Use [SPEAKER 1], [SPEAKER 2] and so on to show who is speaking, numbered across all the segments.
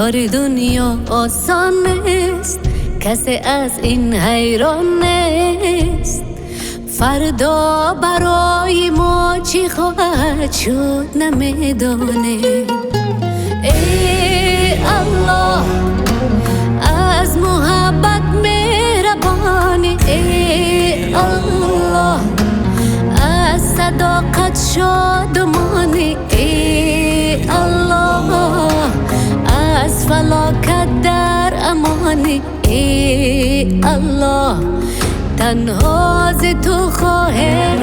[SPEAKER 1] کار دنیا آسان نیست، کسی از این حیران نیست. فردا برای ما چی خواهد شد نمیدانه. ای الله از محبت مهربانی، ای الله از صداقت شادمانی، ای الله از فلاکت در امانی، ای الله تنها ز تو خواهیم.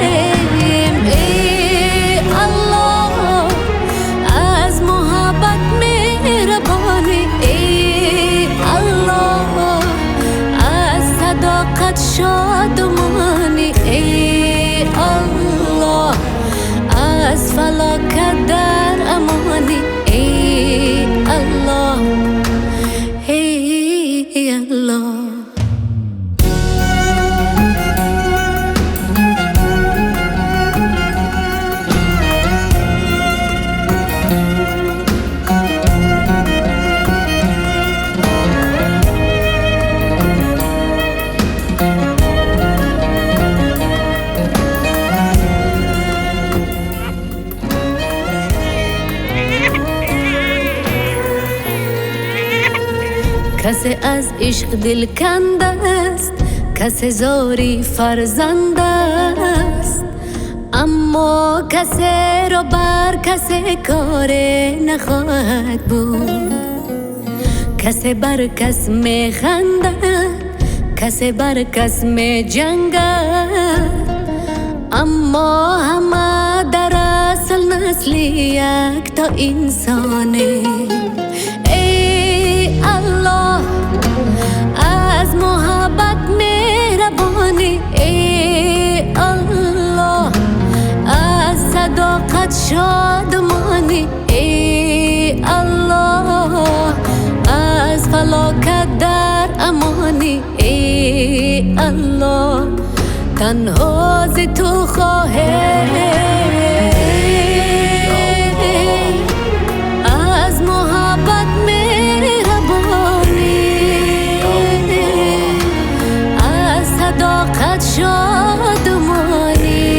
[SPEAKER 1] ای الله از محبت مهربانی، ای الله از صداقت شادمانی، ای الله از فلاکت در امانی، ای الله ای الله. کسی از عشق دل کنده است، کسی زاری فرزند است، اما کسی را بر کسی کار نخواهد بود. کسی بر کس می خندد، کسی بر کس می جنگد، اما همه در اصل نسل یک تا انسانه. ای الله از محبت مهربانی، ای الله از صداقت شادمانی، ای الله از فلاکت در امانی، ای الله تنها ز تو خواهیم. از محبت مهربانی، از صداقت شادمانی،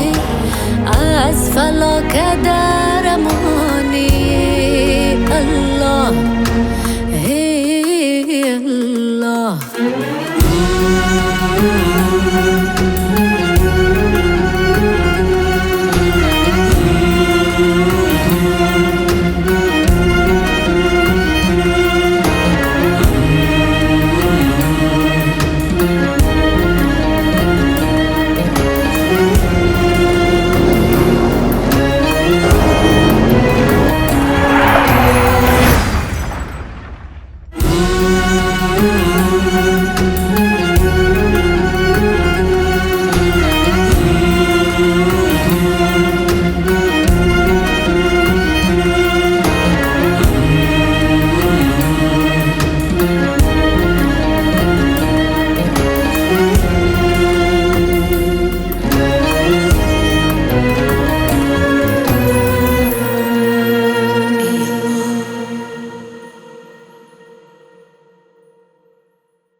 [SPEAKER 1] از فلاکت در امانی، الله